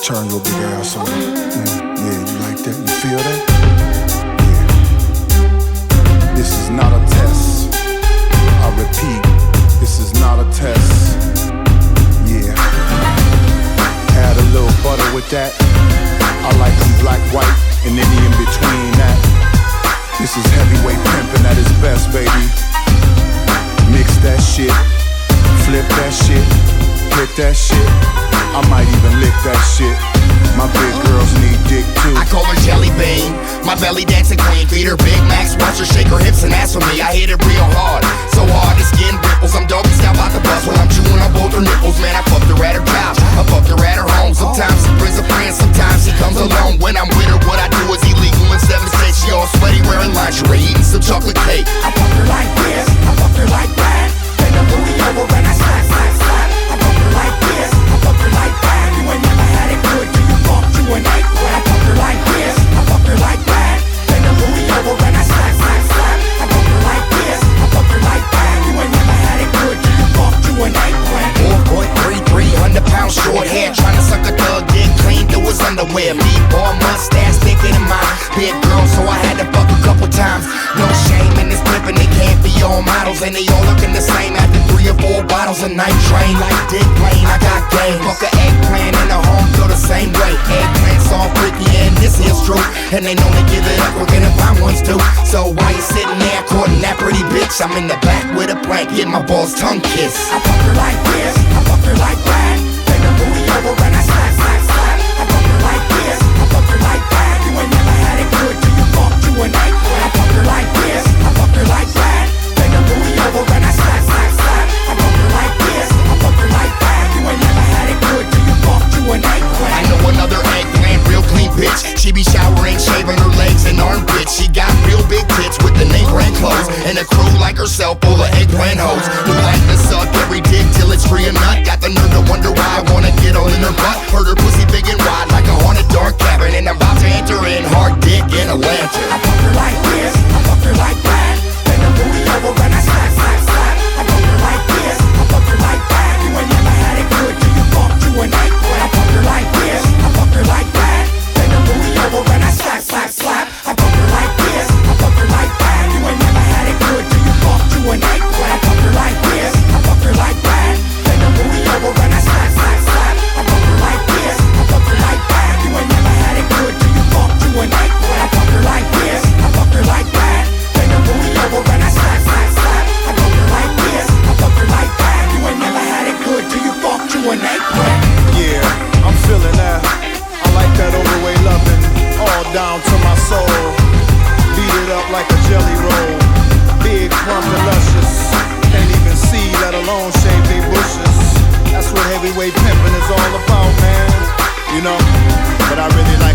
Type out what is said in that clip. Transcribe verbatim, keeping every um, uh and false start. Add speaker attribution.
Speaker 1: Turn your big ass on. Mm, yeah, you like that? You feel that? Yeah. This is not a test. I repeat, this is not a test. Yeah. Add a little butter with that. I like them black, white, and any in between that. This is heavyweight pimpin' at its best, baby. Mix that shit, flip that shit, hit that shit. I might even lick that shit. My big girls need dick too.
Speaker 2: I call her Jelly Bean, my belly dancing queen. Feed her Big Macs, watch her shake her hips and ask for me. I hit it real hard, so hard the skin ripples. I'm doggy style about the bus when I'm chewing on both her nipples. Man, I fucked her at her couch, I fucked her at her home. Sometimes she brings a friend, sometimes she comes alone. When I'm with her, what I do is illegal in seven states. She all sweaty, wearing lingerie, eating some chocolate cake. I fuck her like this, I fuck her like that. Then the booty over and I slap, slap, slap. I fuck her like this, I fuck her like that. You ain't never had it good till you fuck you an eight. When I fuck her like this, I fuck her like that. Then the booty over and I slap, slap, slap. I fuck her like this, I fuck her like that. You ain't never had it good till you fuck you an eight. four point three, three hundred pounds short hair, trying to suck a thug, get clean through his underwear. Meatball mustache, thicker than my big girl, so I had to fuck a couple times. No shame in this pimpin', they can't be all models, and they all looking the same after three or four bottles a night. Train like Dick Lane, I got game. Fuck a eggplant in the home, feel the same way. Eggplants all freaky, and this is true. And they know they give it up, we're gonna find ones too. So why you sitting there courting that pretty bitch? I'm in the back with a plank, get my balls tongue kissed. I fuck her like this, I fuck her like that. Then the booty over and I slap, slap, slap. I fuck her like this, I fuck her like that. You ain't never had it good till you fuck you a night. I fuck her like this, I fuck her like that. Then the booty over and I slap, slap, slap. I fuck her like this, I fuck her like that. You ain't never had it good till you fuck you a night. I know another eggplant, real clean bitch. She be showering, shaving her legs and armpits. She got real big tits with the name brand clothes, and a crew like herself full of eggplant hoes who like to suck every dick till it's free and nut. Got the nerve to wonder why I wanna get all in her butt. Heard her pussy big and wide like a haunted dark cavern, and I'm about to enter in hard dick in a lantern. I fuck her like this, I fuck her like that. Then the booty over and I slap, slap, slap. I fuck her like this, I fuck her like that. You ain't never had it good till you fuck you a night. I fuck her like this, I fuck her like that. Then the booty over and I slap, slap, slap. I fuck her like this, I fuck her like that. You ain't never had it good till you fuck you a night. I fuck her like this, I fuck her like that. Then the booty over and I slap, slap, slap. I fuck her like this, I fuck her like that. You ain't never had it good till you fuck you a night. I fuck her like this, I fuck her like that. Then the booty over and I slap, slap, slap. I fuck her like this, I fuck her like that. You ain't never had it good till you fuck you a night.
Speaker 1: Yeah, I'm feeling that. I like that overweight loving, all down to my soul. Beat it up like a jelly roll. Big, plump and luscious. Can't even see, let alone shave they bushes. That's what heavyweight pimpin' is all about, man. You know, but I really like